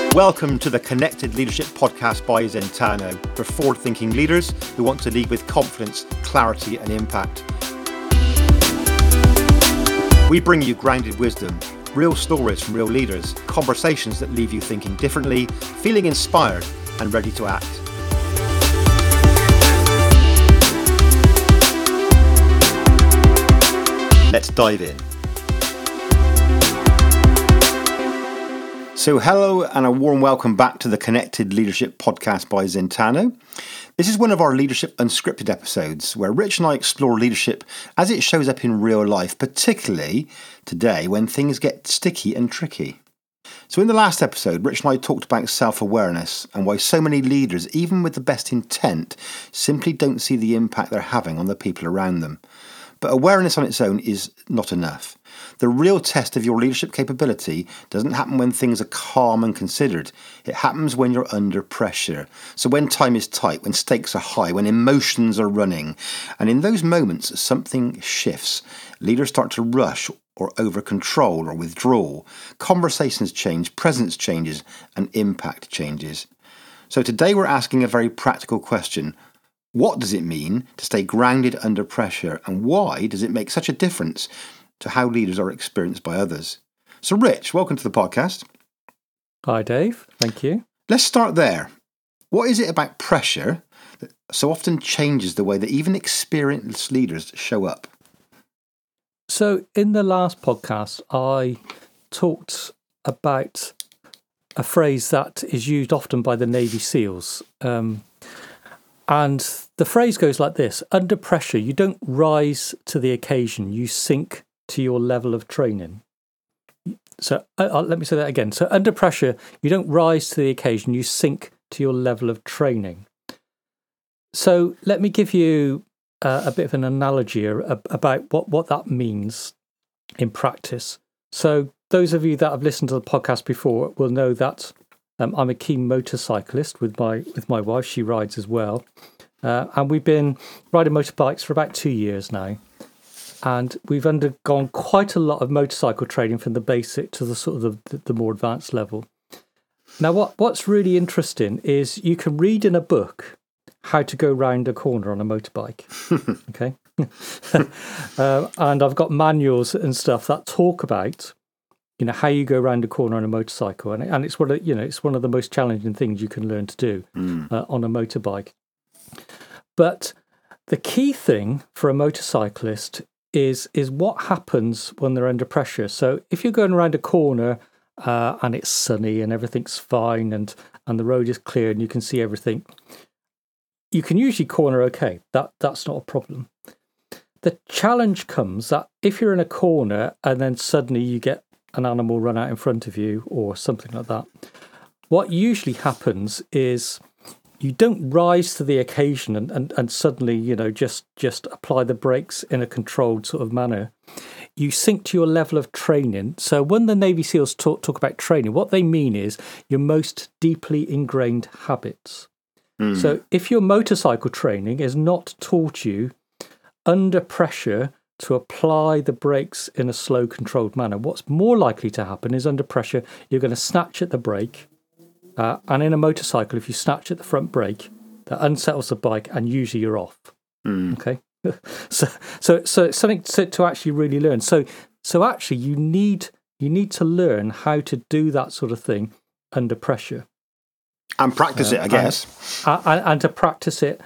Welcome to the Connected Leadership Podcast by Zentano for forward-thinking leaders who want to lead with confidence, clarity and impact. We bring you grounded wisdom, real stories from real leaders, conversations that leave you thinking differently, feeling inspired and ready to act. Let's dive in. So hello and a warm welcome back to the Connected Leadership Podcast by Zentano. This is one of our Leadership Unscripted episodes where Rich and I explore leadership as it shows up in real life, particularly today when things get sticky and tricky. So in the last episode, Rich and I talked about self-awareness and why so many leaders, even with the best intent, simply don't see the impact they're having on the people around them. But awareness on its own is not enough. The real test of your leadership capability doesn't happen when things are calm and considered. It happens when you're under pressure. So when time is tight, when stakes are high, when emotions are running. And in those moments, something shifts. Leaders start to rush or over-control or withdraw. Conversations change, presence changes, and impact changes. So today we're asking a very practical question. What does it mean to stay grounded under pressure, and why does it make such a difference to how leaders are experienced by others? So Rich, welcome to the podcast. Hi Dave, thank you. Let's start there. What is it about pressure that so often changes the way that even experienced leaders show up? So in the last podcast, I talked about a phrase that is used often by the Navy SEALs. And the phrase goes like this: under pressure, you don't rise to the occasion, you sink to your level of training. So let me say that again. So under pressure, you don't rise to the occasion, you sink to your level of training. So let me give you a bit of an analogy about what that means in practice. So those of you that have listened to the podcast before will know that I'm a keen motorcyclist with my wife. She rides as well. And we've been riding motorbikes for about 2 years now. And we've undergone quite a lot of motorcycle training from the basic to the sort of the more advanced level. Now, what's really interesting is you can read in a book how to go round a corner on a motorbike. Okay. And I've got manuals and stuff that talk about how you go around a corner on a motorcycle, and it's one of the most challenging things you can learn to do on a motorbike. But the key thing for a motorcyclist is what happens when they're under pressure. So if you're going around a corner and it's sunny and everything's fine and the road is clear and you can see everything, you can usually corner okay. That's not a problem. The challenge comes that if you're in a corner and then suddenly you get an animal run out in front of you or something like that, what usually happens is you don't rise to the occasion and suddenly, just apply the brakes in a controlled sort of manner. You sink to your level of training. So when the Navy SEALs talk about training, what they mean is your most deeply ingrained habits. So if your motorcycle training has not taught you under pressure to apply the brakes in a slow, controlled manner, what's more likely to happen is under pressure, you're going to snatch at the brake. And in a motorcycle, if you snatch at the front brake, that unsettles the bike and usually you're off. Okay? So it's something to actually really learn. So actually you need to learn how to do that sort of thing under pressure. And practice it, I guess. And to practice it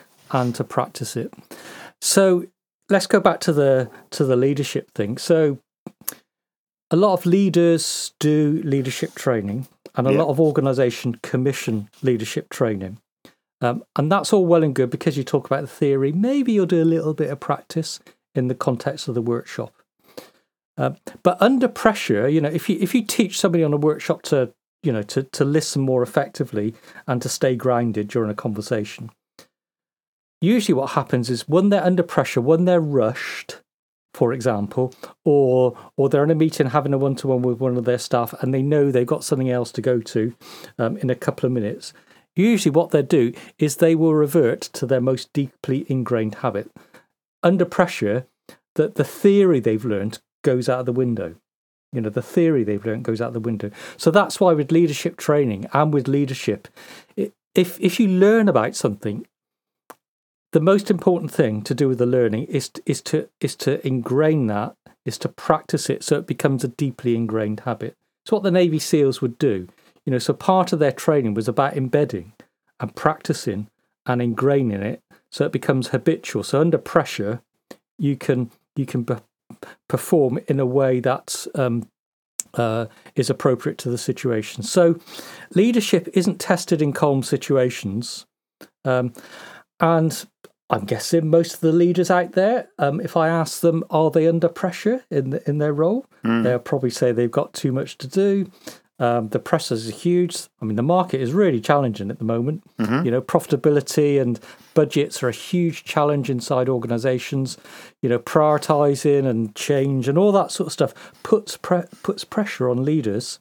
So let's go back to the leadership thing. So a lot of leaders do leadership training, and a lot of organisations commission leadership training. And that's all well and good because you talk about the theory. Maybe you'll do a little bit of practice in the context of the workshop. But under pressure, if you teach somebody on a workshop to listen more effectively and to stay grounded during a conversation, usually what happens is when they're under pressure, when they're rushed, for example, or they're in a meeting having a one-to-one with one of their staff and they know they've got something else to go to in a couple of minutes, usually what they'll do is they will revert to their most deeply ingrained habit. Under pressure, the theory they've learned goes out of the window. The theory they've learned goes out the window. So that's why with leadership training and with leadership, if you learn about something, the most important thing to do with the learning is to ingrain that, is to practice it so it becomes a deeply ingrained habit. It's what the Navy SEALs would do. So part of their training was about embedding and practicing and ingraining it so it becomes habitual. So under pressure, you can perform in a way that is appropriate to the situation. So leadership isn't tested in calm situations. And I'm guessing most of the leaders out there, if I ask them, are they under pressure in their role? They'll probably say they've got too much to do. The pressures are huge. I mean, the market is really challenging at the moment. Profitability and budgets are a huge challenge inside organizations. Prioritizing and change and all that sort of stuff puts pressure on leaders.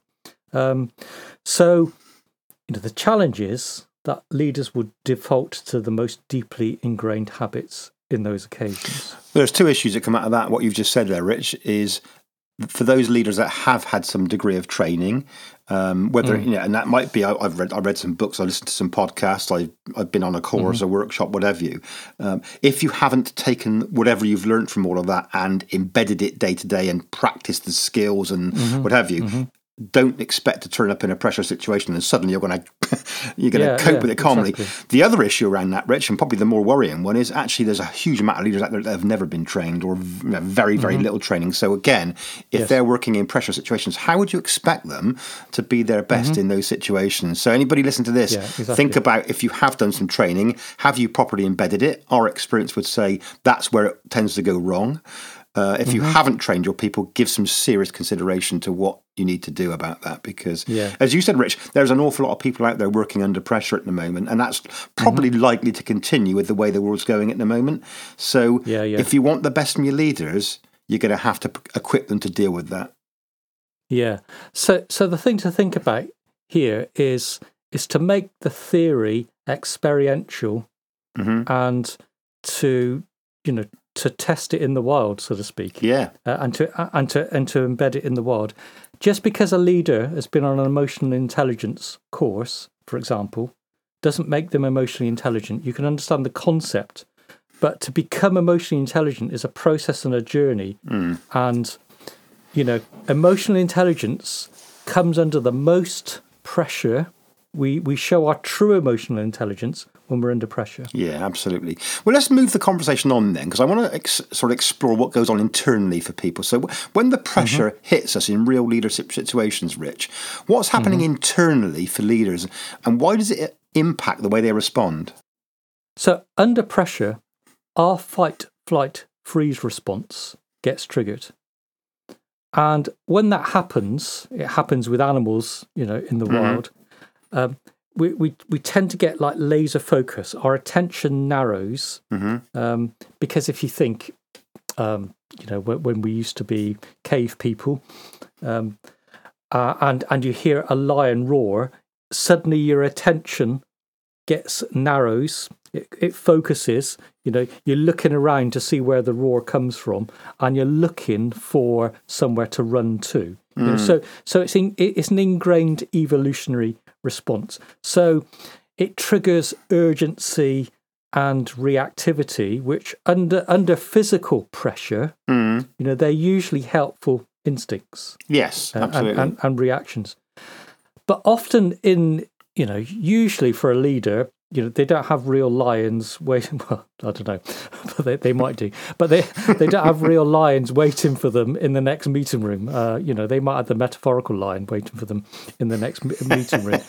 So the challenge is that leaders would default to the most deeply ingrained habits in those occasions. There's two issues that come out of that. What you've just said there, Rich, is for those leaders that have had some degree of training, whether and that might be, I read some books, I listened to some podcasts, I've been on a course, a workshop, whatever you. If you haven't taken whatever you've learned from all of that and embedded it day to day and practiced the skills and what have you, don't expect to turn up in a pressure situation and suddenly you're going to cope with it calmly. Exactly. The other issue around that, Rich, and probably the more worrying one, is actually there's a huge amount of leaders out there that have never been trained or very, very little training. So again, if they're working in pressure situations, how would you expect them to be their best in those situations? So anybody listen to this, think about if you have done some training, have you properly embedded it? Our experience would say that's where it tends to go wrong. If you haven't trained your people, give some serious consideration to what you need to do about that. Because, as you said, Rich, there's an awful lot of people out there working under pressure at the moment, and that's probably likely to continue with the way the world's going at the moment. So if you want the best from your leaders, you're going to have to equip them to deal with that. Yeah. So the thing to think about here is to make the theory experiential and to test it in the wild, so to speak. And to embed it in the wild. Just because a leader has been on an emotional intelligence course, for example, doesn't make them emotionally intelligent. You can understand the concept, but to become emotionally intelligent is a process and a journey. And emotional intelligence comes under the most pressure. We show our true emotional intelligence when we're under pressure. Yeah, absolutely. Well, let's move the conversation on then, because I want to sort of explore what goes on internally for people. So when the pressure hits us in real leadership situations, Rich, what's happening internally for leaders and why does it impact the way they respond? So under pressure, our fight, flight, freeze response gets triggered. And when that happens, it happens with animals, in the wild. We tend to get like laser focus. Our attention narrows because if you think, when we used to be cave people, and you hear a lion roar, suddenly your attention narrows. It focuses. You're looking around to see where the roar comes from, and you're looking for somewhere to run to. So it's an ingrained evolutionary response. So it triggers urgency and reactivity, which under physical pressure, they're usually helpful instincts. Yes, absolutely. And reactions. But often usually for a leader, they don't have real lions waiting. Well, I don't know, but they might do. But they don't have real lions waiting for them in the next meeting room. They might have the metaphorical lion waiting for them in the next meeting room.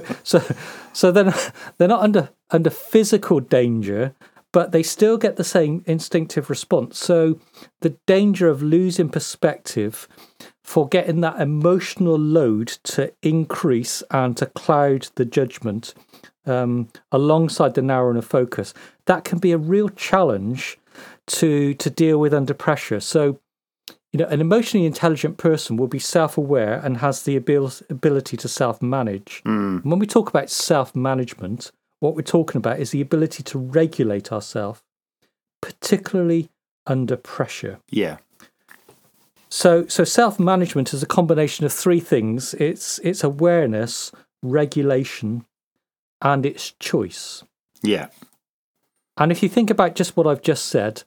So they're not under physical danger, but they still get the same instinctive response. So the danger of losing perspective, for getting that emotional load to increase and to cloud the judgment, alongside the narrowing of focus, that can be a real challenge to deal with under pressure. So, an emotionally intelligent person will be self-aware and has the ability to self-manage. When we talk about self-management, what we're talking about is the ability to regulate ourselves, particularly under pressure. Yeah. So self-management is a combination of three things. It's awareness, regulation, and it's choice. Yeah. And if you think about just what I've just said,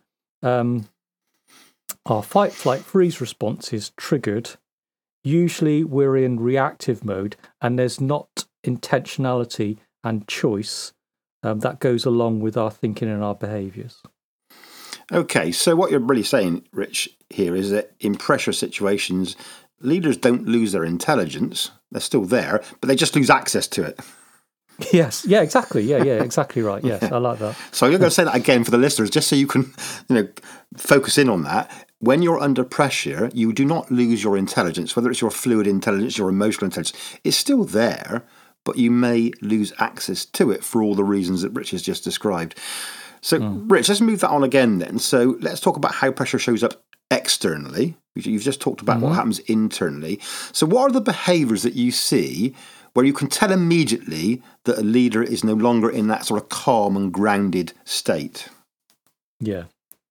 our fight, flight, freeze response is triggered. Usually we're in reactive mode, and there's not intentionality and choice that goes along with our thinking and our behaviours. Okay, so what you're really saying, Rich, here is that in pressure situations, leaders don't lose their intelligence. They're still there, but they just lose access to it. Yes, yeah, exactly. Yeah, exactly right. Yes, I like that. So I'm going to say that again for the listeners, just so you can, focus in on that. When you're under pressure, you do not lose your intelligence, whether it's your fluid intelligence, your emotional intelligence. It's still there, but you may lose access to it for all the reasons that Rich has just described. So, Rich, let's move that on again then. So let's talk about how pressure shows up externally. You've just talked about what happens internally. So what are the behaviours that you see where you can tell immediately that a leader is no longer in that sort of calm and grounded state? Yeah.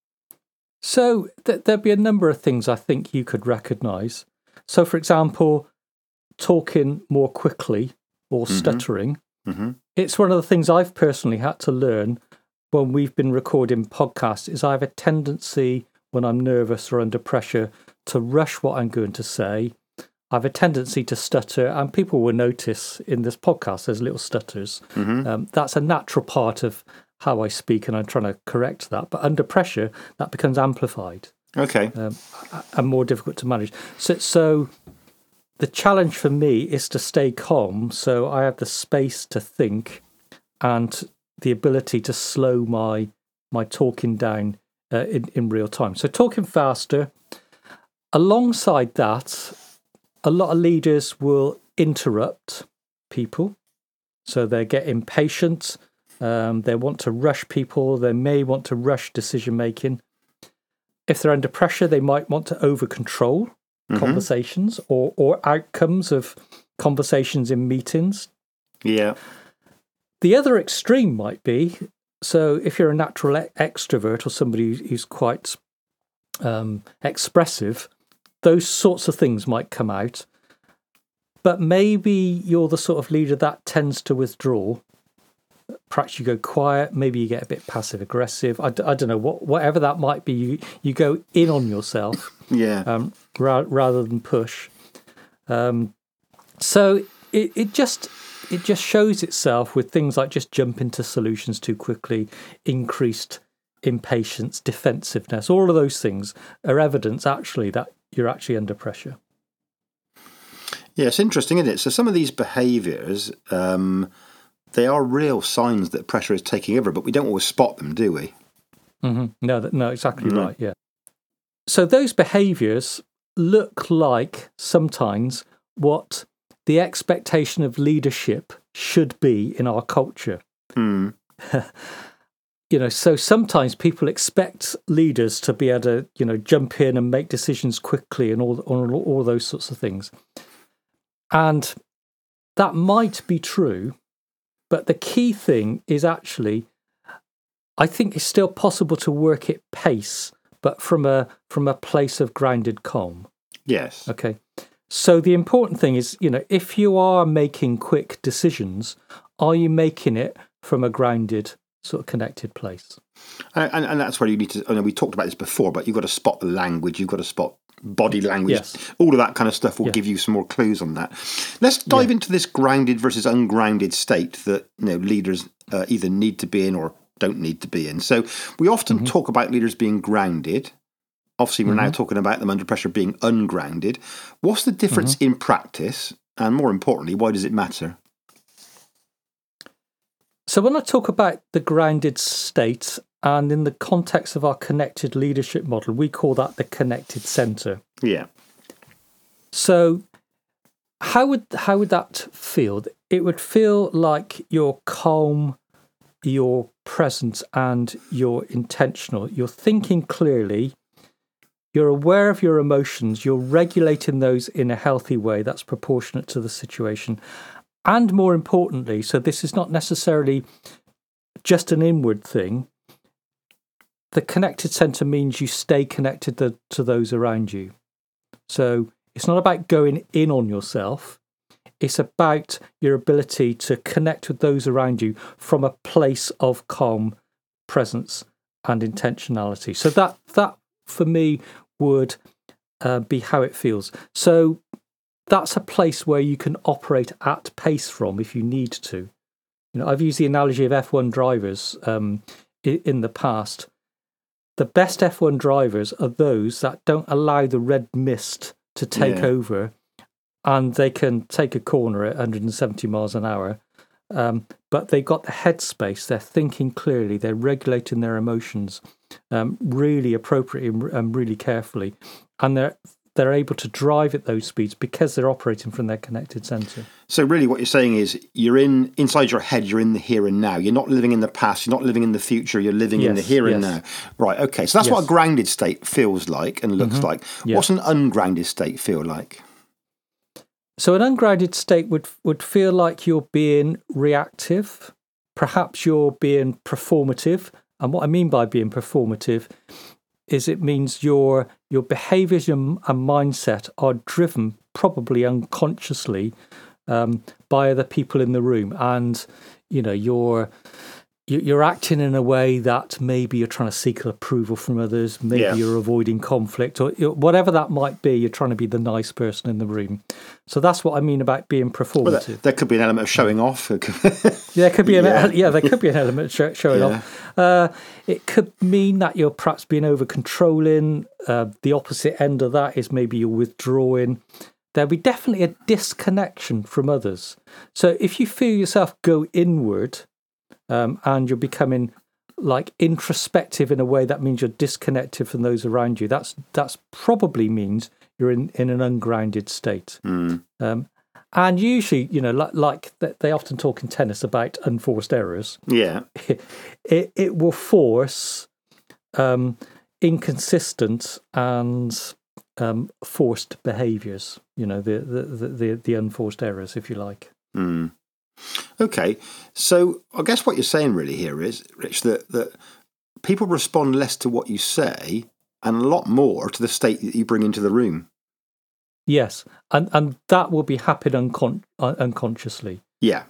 So there'd be a number of things I think you could recognise. So, for example, talking more quickly or stuttering. It's one of the things I've personally had to learn when we've been recording podcasts is I have a tendency when I'm nervous or under pressure to rush what I'm going to say. I have a tendency to stutter, and people will notice in this podcast there's little stutters. That's a natural part of how I speak, and I'm trying to correct that. But under pressure, that becomes amplified. Okay. And more difficult to manage. So the challenge for me is to stay calm so I have the space to think and the ability to slow my talking down in real time. So talking faster. Alongside that, a lot of leaders will interrupt people. So they get impatient. They want to rush people. They may want to rush decision making. If they're under pressure, they might want to over-control conversations or outcomes of conversations in meetings. Yeah. The other extreme might be, so if you're a natural extrovert or somebody who's quite expressive, those sorts of things might come out. But maybe you're the sort of leader that tends to withdraw. Perhaps you go quiet, maybe you get a bit passive-aggressive. I don't know, whatever that might be, you go in on yourself rather than push. So it just shows itself with things like just jump into solutions too quickly, increased impatience, defensiveness. All of those things are evidence, actually, that you're actually under pressure. Yeah, it's interesting, isn't it? So some of these behaviours, they are real signs that pressure is taking over, but we don't always spot them, do we? No, exactly right, yeah. So those behaviours look like sometimes what the expectation of leadership should be in our culture. So sometimes people expect leaders to be able to, jump in and make decisions quickly and all those sorts of things. And that might be true, but the key thing is actually, I think it's still possible to work at pace, but from a place of grounded calm. Yes. Okay. So the important thing is, if you are making quick decisions, are you making it from a grounded, sort of connected place? And that's where you need to, I know we talked about this before, but you've got to spot the language, you've got to spot body language. Yes. All of that kind of stuff will give you some more clues on that. Let's dive into this grounded versus ungrounded state that leaders either need to be in or don't need to be in. So we often talk about leaders being grounded. Obviously, we're now talking about them under pressure being ungrounded. What's the difference in practice? And more importantly, why does it matter? So when I talk about the grounded state, and in the context of our connected leadership model, we call that the connected centre. Yeah. So how would that feel? It would feel like you're calm, you're present, and you're intentional. You're thinking clearly. You're aware of your emotions. You're regulating those in a healthy way that's proportionate to the situation. And more importantly, so this is not necessarily just an inward thing. The connected centre means you stay connected to those around you. So it's not about going in on yourself. It's about your ability to connect with those around you from a place of calm presence and intentionality. So that for me would be how it feels. So that's a place where you can operate at pace from if you need to. I've used the analogy of F1 drivers in the past. The best F1 drivers are those that don't allow the red mist to take over, and they can take a corner at 170 miles an hour. But they've got the headspace, they're thinking clearly, they're regulating their emotions really appropriately and really carefully. And they're able to drive at those speeds because they're operating from their connected centre. So really what you're saying is you're inside your head, you're in the here and now. You're not living in the past, you're not living in the future, you're living in the here and now. Right, okay. So that's what a grounded state feels like and looks like. Yeah. What's an ungrounded state feel like? So an ungrounded state would feel like you're being reactive. Perhaps you're being performative. And what I mean by being performative is it means your behaviours and mindset are driven probably unconsciously by other people in the room, and you're acting in a way that maybe you're trying to seek approval from others, maybe you're avoiding conflict, or whatever that might be. You're trying to be the nice person in the room. So that's what I mean about being performative. Well, there could be an element of showing off. There could be an element of showing off. It could mean that you're perhaps being over controlling. The opposite end of that is maybe you're withdrawing. There'll be definitely a disconnection from others. So if you feel yourself go inward, and you're becoming like introspective in a way that means you're disconnected from those around you, that's probably means you're in an ungrounded state. And usually, like they often talk in tennis about unforced errors. Yeah, it will force inconsistent and forced behaviours. The unforced errors, if you like. Okay, so I guess what you're saying really here is, Rich, that people respond less to what you say and a lot more to the state that you bring into the room. Yes, and that will be happening unconsciously. Yeah.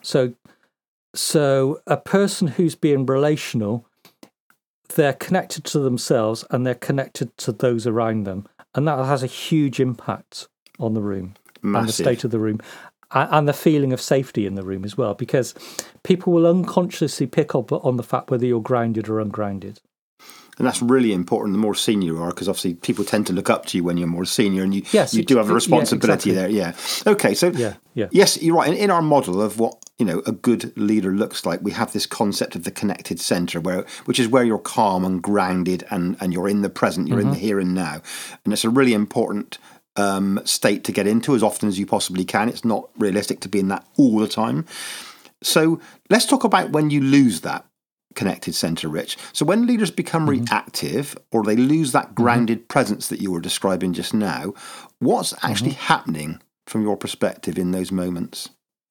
So a person who's being relational, they're connected to themselves and they're connected to those around them, and that has a huge impact on the room. Massive. And the state of the room. And the feeling of safety in the room as well, because people will unconsciously pick up on the fact whether you're grounded or ungrounded. And that's really important the more senior you are, because obviously people tend to look up to you when you're more senior, and you do have a responsibility there. Yeah. Okay, so yes, you're right. In our model of what a good leader looks like, we have this concept of the connected centre, which is where you're calm and grounded and you're in the present, you're in the here and now. And it's a really important state to get into as often as you possibly can. It's not realistic to be in that all the time. So let's talk about when you lose that connected centre, Rich. So when leaders become reactive, or they lose that grounded presence that you were describing just now, what's actually happening from your perspective in those moments?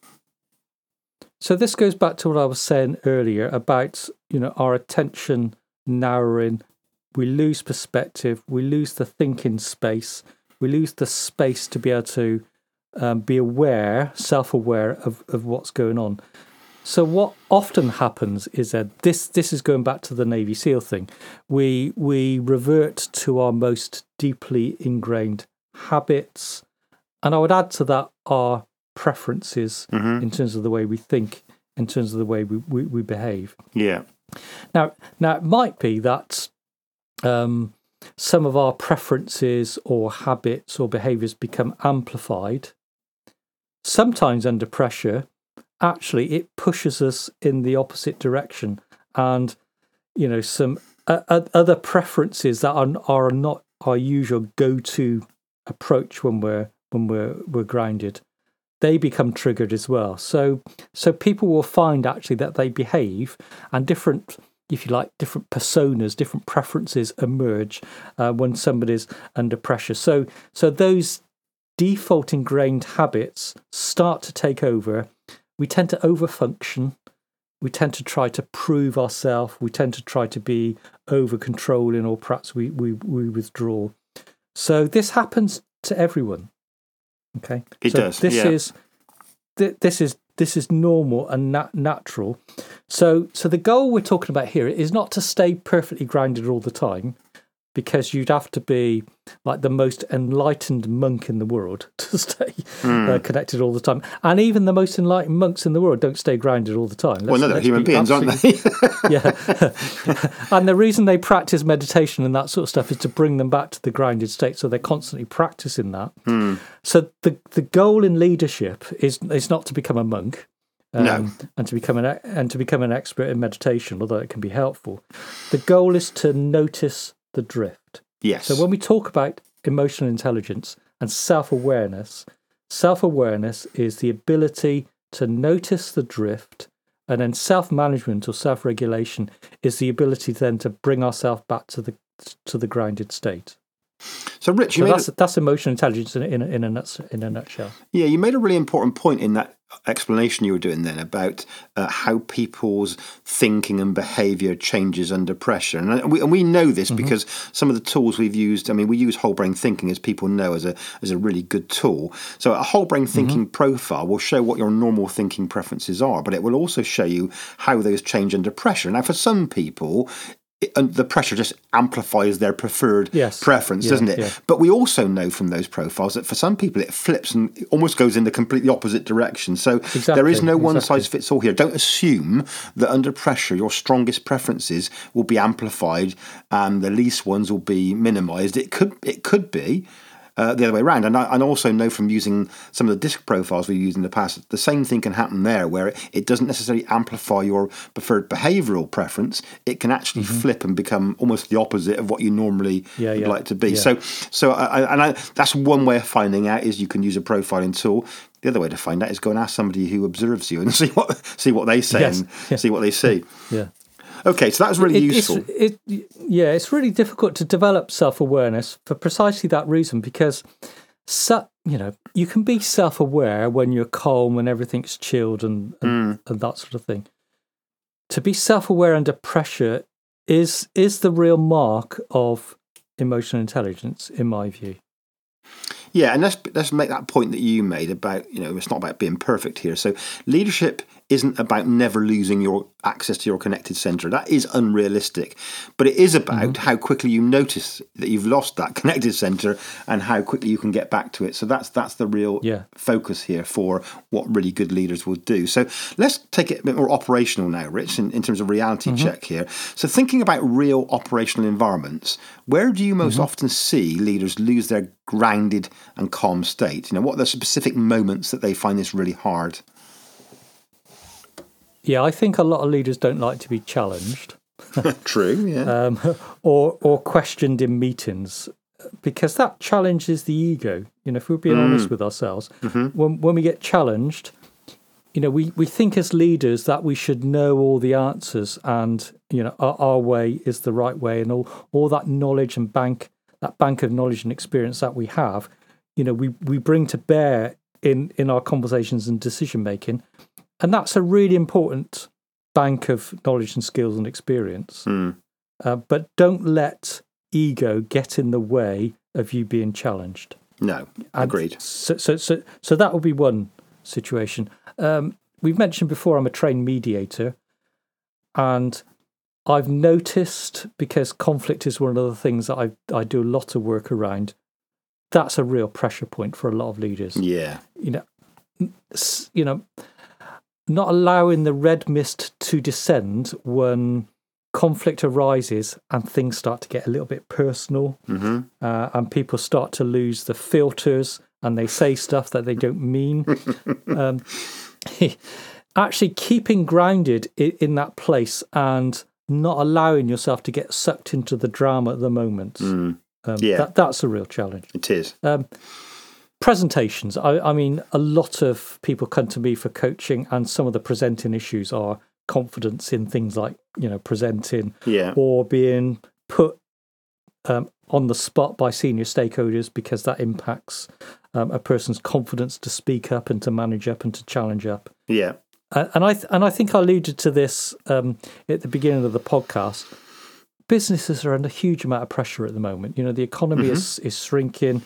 So this goes back to what I was saying earlier about our attention narrowing. We lose perspective, we lose the thinking space, we lose the space to be able to be aware, self-aware of what's going on. So what often happens is that this is going back to the Navy SEAL thing. We revert to our most deeply ingrained habits, and I would add to that our preferences in terms of the way we think, in terms of the way we behave. Yeah. Now it might be that some of our preferences or habits or behaviours become amplified. Sometimes under pressure, actually it pushes us in the opposite direction, and some other preferences that are not our usual go-to approach when we're grounded, they become triggered as well. So people will find actually that they behave, and different, if you like, different personas, different preferences emerge when somebody's under pressure. So those default ingrained habits start to take over. We tend to overfunction. We tend to try to prove ourselves. We tend to try to be over controlling, or perhaps we withdraw. So this happens to everyone. Okay, it does. This is normal and natural. So the goal we're talking about here is not to stay perfectly grounded all the time, because you'd have to be like the most enlightened monk in the world to stay connected all the time. And even the most enlightened monks in the world don't stay grounded all the time. They're human beings, aren't they? Yeah. And the reason they practice meditation and that sort of stuff is to bring them back to the grounded state. So they're constantly practicing that. So the goal in leadership is not to become a monk. And to become an expert in meditation, although it can be helpful. The goal is to notice the drift. Yes. So when we talk about emotional intelligence and self-awareness is the ability to notice the drift, and then self-management or self-regulation is the ability then to bring ourselves back to the grounded state. So, Rich, that's emotional intelligence in a nutshell. Yeah, you made a really important point in that explanation you were doing then about how people's thinking and behaviour changes under pressure. And we know this because some of the tools we've used, we use whole brain thinking, as people know, as a really good tool. So a whole brain thinking profile will show what your normal thinking preferences are, but it will also show you how those change under pressure. Now, for some people, the pressure just amplifies their preferred preference, doesn't it? Yeah. But we also know from those profiles that for some people it flips and it almost goes in the completely opposite direction. So there is no one size fits all here. Don't assume that under pressure your strongest preferences will be amplified and the least ones will be minimised. It could be the other way around. And I also know from using some of the DISC profiles we've used in the past, the same thing can happen there, where it doesn't necessarily amplify your preferred behavioural preference. It can actually flip and become almost the opposite of what you normally would like to be. Yeah. So that's one way of finding out, is you can use a profiling tool. The other way to find out is go and ask somebody who observes you and see what they say and see what they see. Yeah. Okay, so that was really useful. It's really difficult to develop self-awareness for precisely that reason, because you can be self-aware when you're calm, when everything's chilled and that sort of thing. To be self-aware under pressure is the real mark of emotional intelligence, in my view. Yeah, and let's make that point that you made about, it's not about being perfect here. So leadership isn't about never losing your access to your connected centre. That is unrealistic. But it is about how quickly you notice that you've lost that connected centre and how quickly you can get back to it. So that's the real focus here for what really good leaders will do. So let's take it a bit more operational now, Rich, in terms of reality check here. So thinking about real operational environments, where do you most often see leaders lose their grounded and calm state? What are the specific moments that they find this really hard? Yeah, I think a lot of leaders don't like to be challenged. True, yeah. Or questioned in meetings, because that challenges the ego. If we're being honest with ourselves, when we get challenged, we think as leaders that we should know all the answers, and our way is the right way, and all that knowledge and bank of knowledge and experience that we have, we bring to bear in our conversations and decision making. And that's a really important bank of knowledge and skills and experience. But don't let ego get in the way of you being challenged. No, agreed. So that would be one situation. We've mentioned before I'm a trained mediator, and I've noticed, because conflict is one of the things that I do a lot of work around, that's a real pressure point for a lot of leaders. Yeah. Not allowing the red mist to descend when conflict arises and things start to get a little bit personal, and people start to lose the filters and they say stuff that they don't mean. Actually keeping grounded in that place and not allowing yourself to get sucked into the drama at the moment. That's a real challenge. It is. Presentations. I mean, a lot of people come to me for coaching, and some of the presenting issues are confidence in things like, presenting or being put on the spot by senior stakeholders, because that impacts a person's confidence to speak up and to manage up and to challenge up. Yeah. And I think I alluded to this at the beginning of the podcast. Businesses are under a huge amount of pressure at the moment. The economy is shrinking.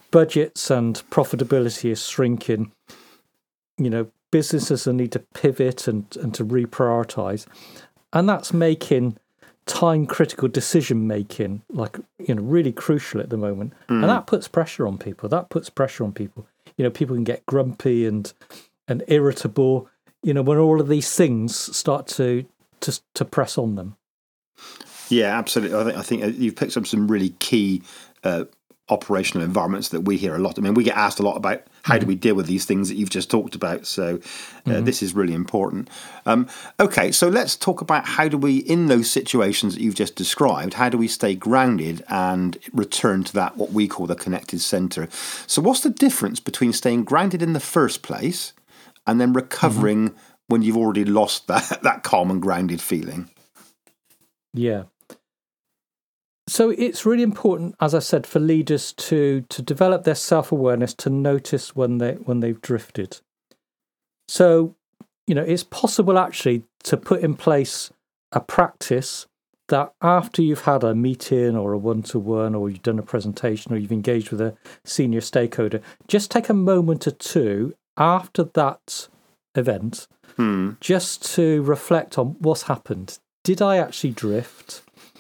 budgets and profitability is shrinking, businesses will need to pivot and to reprioritize. And that's making time-critical decision-making, really crucial at the moment. And that puts pressure on people. People can get grumpy and irritable, when all of these things start to press on them. Yeah, absolutely. I think you've picked up some really key operational environments that we hear a lot. I mean, we get asked a lot about how do we deal with these things that you've just talked about. So this is really important. Okay, so let's talk about how do we, in those situations that you've just described, how do we stay grounded and return to that, what we call the connected center? So what's the difference between staying grounded in the first place and then recovering when you've already lost that calm and grounded feeling? Yeah. So it's really important, as I said, for leaders to develop their self-awareness, to notice when they've drifted. So, it's possible actually to put in place a practice that after you've had a meeting or a one-to-one, or you've done a presentation, or you've engaged with a senior stakeholder, just take a moment or two after that event just to reflect on what's happened. Did I actually drift?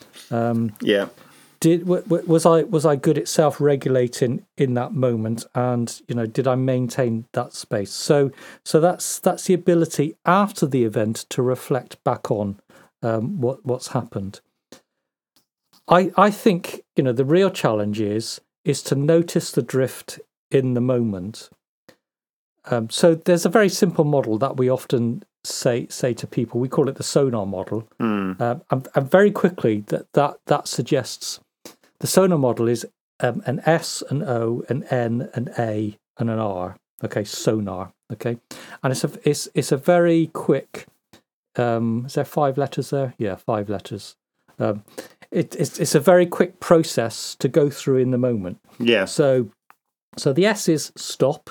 Was I good at self-regulating in that moment, and did I maintain that space? So that's the ability after the event to reflect back on what's happened. I think the real challenge is to notice the drift in the moment. So there's a very simple model that we often say to people. We call it the SONAR model. And very quickly that suggests the SONAR model is an S, an O, an N, an A, and an R. Okay, SONAR. Okay, and it's a very quick. Is there 5 letters there? Yeah, 5 letters. It's a very quick process to go through in the moment. Yeah. So the S is stop.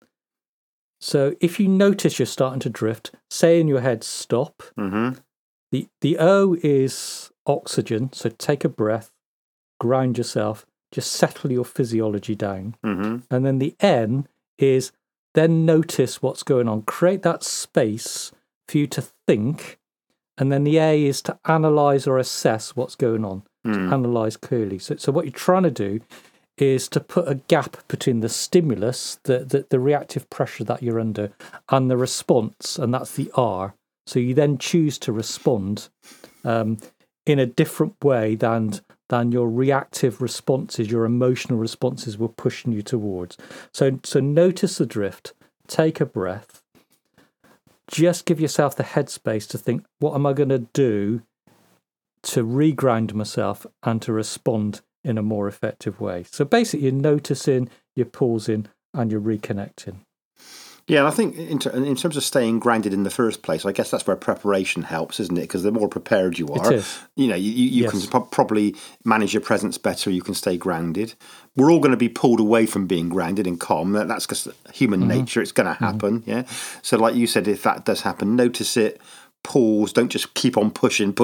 So if you notice you're starting to drift, say in your head, stop. The O is oxygen. So take a breath, ground yourself, just settle your physiology down. And then the N is then notice what's going on. Create that space for you to think. And then the A is to analyze or assess what's going on, to analyze clearly. So what you're trying to do is to put a gap between the stimulus, the reactive pressure that you're under, and the response, and that's the R. So you then choose to respond in a different way than your reactive responses, your emotional responses were pushing you towards. So notice the drift, take a breath, just give yourself the headspace to think, what am I going to do to reground myself and to respond in a more effective way? So basically you're noticing, you're pausing, and you're reconnecting. Yeah, and I think in terms of staying grounded in the first place, I guess that's where preparation helps, isn't it? Because the more prepared you are, it is. You Yes. can probably manage your presence better. You can stay grounded. We're all going to be pulled away from being grounded and calm. That's just human nature. It's going to happen. Yeah. So, like you said, if that does happen, notice it. Pause. Don't just keep on pushing.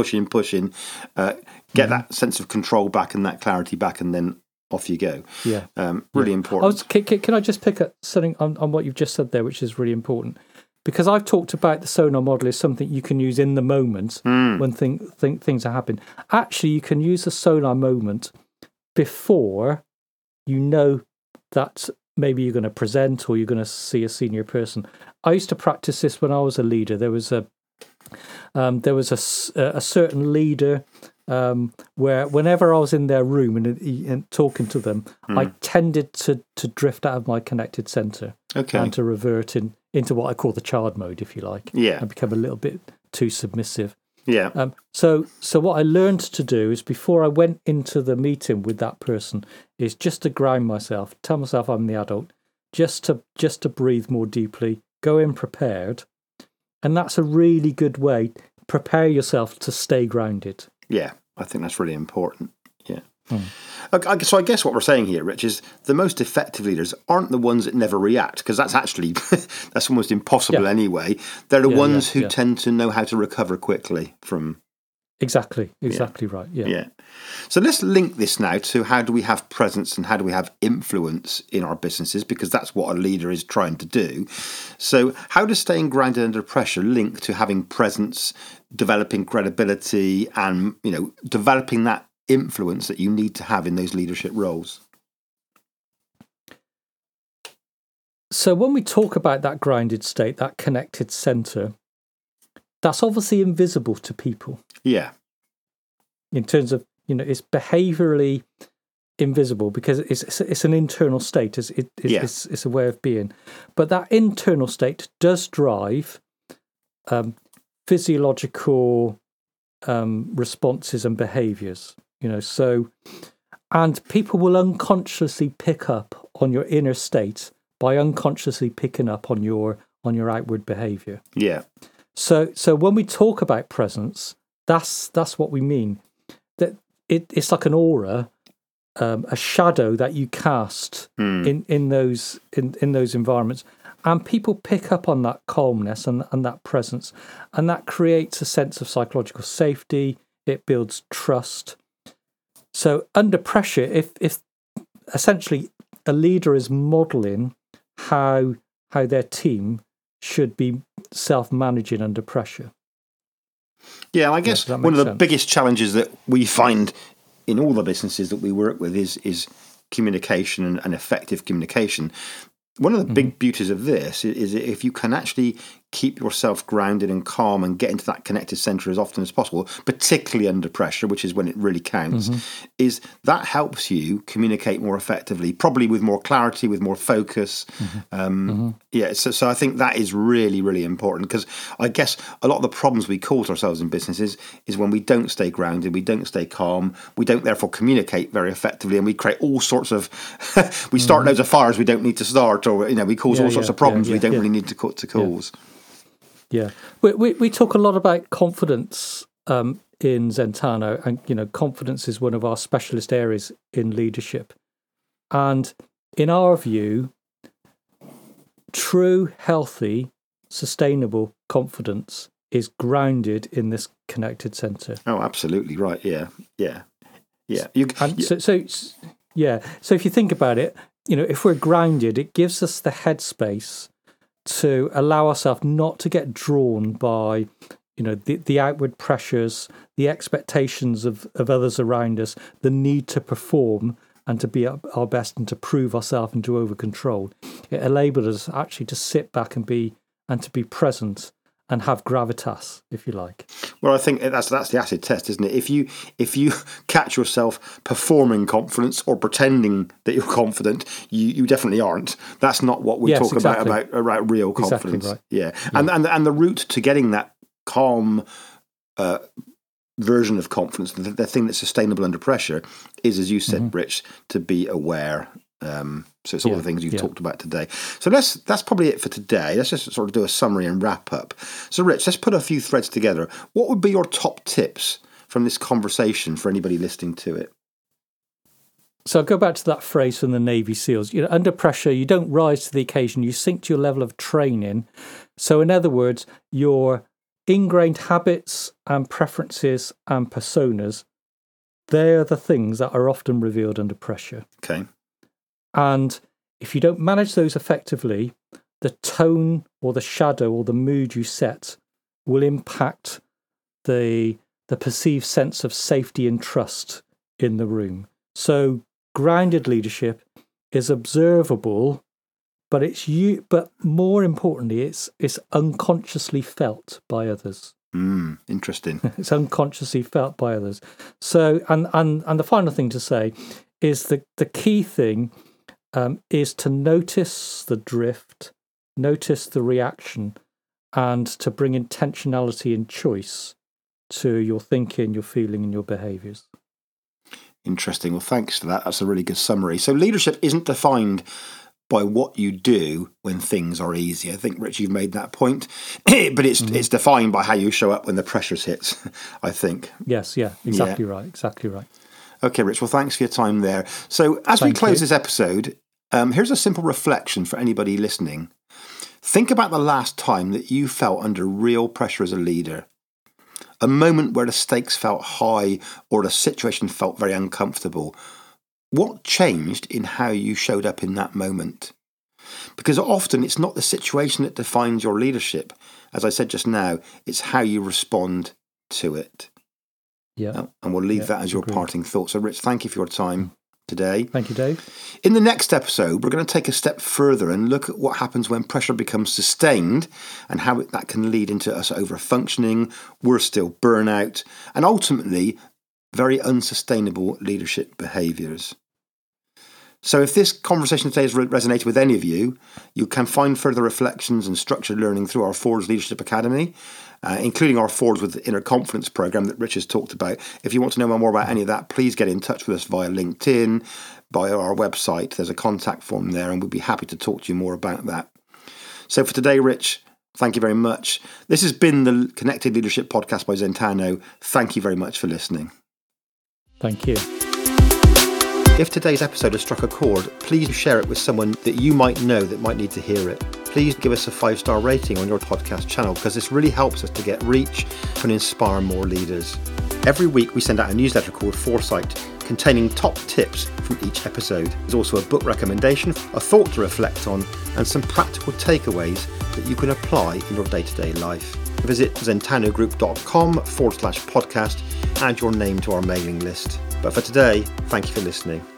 Get that sense of control back and that clarity back, and then off you go. Yeah. Really important. Can I just pick up something on what you've just said there, which is really important? Because I've talked about the SONAR model as something you can use in the moment when things are happening. Actually, you can use the SONAR moment before you know that maybe you're going to present or you're going to see a senior person. I used to practice this when I was a leader. There was a certain leader where whenever I was in their room and talking to them, I tended to drift out of my connected center and to revert into what I call the child mode, if you like. Yeah. And become a little bit too submissive. Yeah. So what I learned to do is before I went into the meeting with that person is just to ground myself, tell myself I'm the adult, just to breathe more deeply, go in prepared. And that's a really good way. Prepare yourself to stay grounded. Yeah, I think that's really important. Yeah. So I guess what we're saying here, Rich, is the most effective leaders aren't the ones that never react, because that's actually that's almost impossible anyway. They're the ones who tend to know how to recover quickly from Exactly right. Yeah. So let's link this now to how do we have presence and how do we have influence in our businesses, because that's what a leader is trying to do. So how does staying grounded under pressure link to having presence, developing credibility, and developing that influence that you need to have in those leadership roles? So when we talk about that grounded state, that connected center, that's obviously invisible to people. Yeah. In terms of, it's behaviorally invisible because it's an internal state. It's a way of being. But that internal state does drive physiological responses and behaviors. And people will unconsciously pick up on your inner state by unconsciously picking up on your outward behavior. Yeah. So when we talk about presence, that's what we mean. That it's like an aura, a shadow that you cast in those environments, and people pick up on that calmness and that presence, and that creates a sense of psychological safety. It builds trust. So under pressure, if essentially a leader is modelling how their team should be self-managing under pressure. Yeah, I guess one of the biggest challenges that we find in all the businesses that we work with is communication and effective communication. One of the big beauties of this is if you can actually keep yourself grounded and calm and get into that connected center as often as possible, particularly under pressure, which is when it really counts, is that helps you communicate more effectively, probably with more clarity, with more focus. Yeah, so I think that is really, really important, because I guess a lot of the problems we cause ourselves in businesses is when we don't stay grounded, we don't stay calm, we don't therefore communicate very effectively, and we create all sorts of, we start loads of fires we don't need to start, or we cause all sorts of problems we don't really need to cause. Yeah, we talk a lot about confidence in Zentano, and confidence is one of our specialist areas in leadership. And in our view, true, healthy, sustainable confidence is grounded in this connected center. Oh, absolutely right. Yeah. So if you think about it, if we're grounded, it gives us the headspace to allow ourselves not to get drawn by, the outward pressures, the expectations of others around us, the need to perform and to be our best and to prove ourselves and to over control. It enabled us actually to sit back and to be present and have gravitas, if you like. Well, I think that's the acid test, isn't it? If you catch yourself performing confidence or pretending that you're confident, you definitely aren't. That's not what we talk about real confidence. Exactly right. Yeah. And the route to getting that calm version of confidence, the thing that's sustainable under pressure, is, as you said, Rich, to be aware. So it's all the things you've talked about today. So that's probably it for today. Let's just sort of do a summary and wrap up. So Rich, let's put a few threads together. What would be your top tips from this conversation for anybody listening to it? So I'll go back to that phrase from the Navy SEALs. Under pressure, you don't rise to the occasion, you sink to your level of training. So in other words, your ingrained habits and preferences and personas, they're the things that are often revealed under pressure. Okay. And if you don't manage those effectively, the tone or the shadow or the mood you set will impact the perceived sense of safety and trust in the room. So grounded leadership is observable, but but more importantly, it's unconsciously felt by others. Interesting. It's unconsciously felt by others. So and the final thing to say is the key thing is to notice the drift, notice the reaction, and to bring intentionality and choice to your thinking, your feeling, and your behaviours. Interesting. Well, thanks for that. That's a really good summary. So leadership isn't defined by what you do when things are easy. I think, Rich, you've made that point. But it's defined by how you show up when the pressures hits, I think. Yes, exactly right. Okay, Rich, well, thanks for your time there. So as we close this episode, here's a simple reflection for anybody listening. Think about the last time that you felt under real pressure as a leader. a moment where the stakes felt high or the situation felt very uncomfortable. What changed in how you showed up in that moment? Because often it's not the situation that defines your leadership. As I said just now, it's how you respond to it. Yeah. And we'll leave that as your parting thought. So, Rich, thank you for your time today. Thank you, Dave. In the next episode, we're going to take a step further and look at what happens when pressure becomes sustained and how that can lead into us over-functioning, worse still, burnout, and ultimately very unsustainable leadership behaviours. So if this conversation today has resonated with any of you, you can find further reflections and structured learning through our Forwards Leadership Academy, including our Forwards with Inner Confidence programme that Rich has talked about. If you want to know more about any of that, please get in touch with us via LinkedIn, via our website. There's a contact form there, and we'd be happy to talk to you more about that. So for today, Rich, thank you very much. This has been the Connected Leadership Podcast by Zentano. Thank you very much for listening. Thank you. If today's episode has struck a chord, please share it with someone that you might know that might need to hear it. Please give us a 5-star rating on your podcast channel, because this really helps us to get reach and inspire more leaders. Every week we send out a newsletter called Foresight, containing top tips from each episode. There's also a book recommendation, a thought to reflect on, and some practical takeaways that you can apply in your day-to-day life. Visit zentanogroup.com/podcast, add your name to our mailing list. But for today, thank you for listening.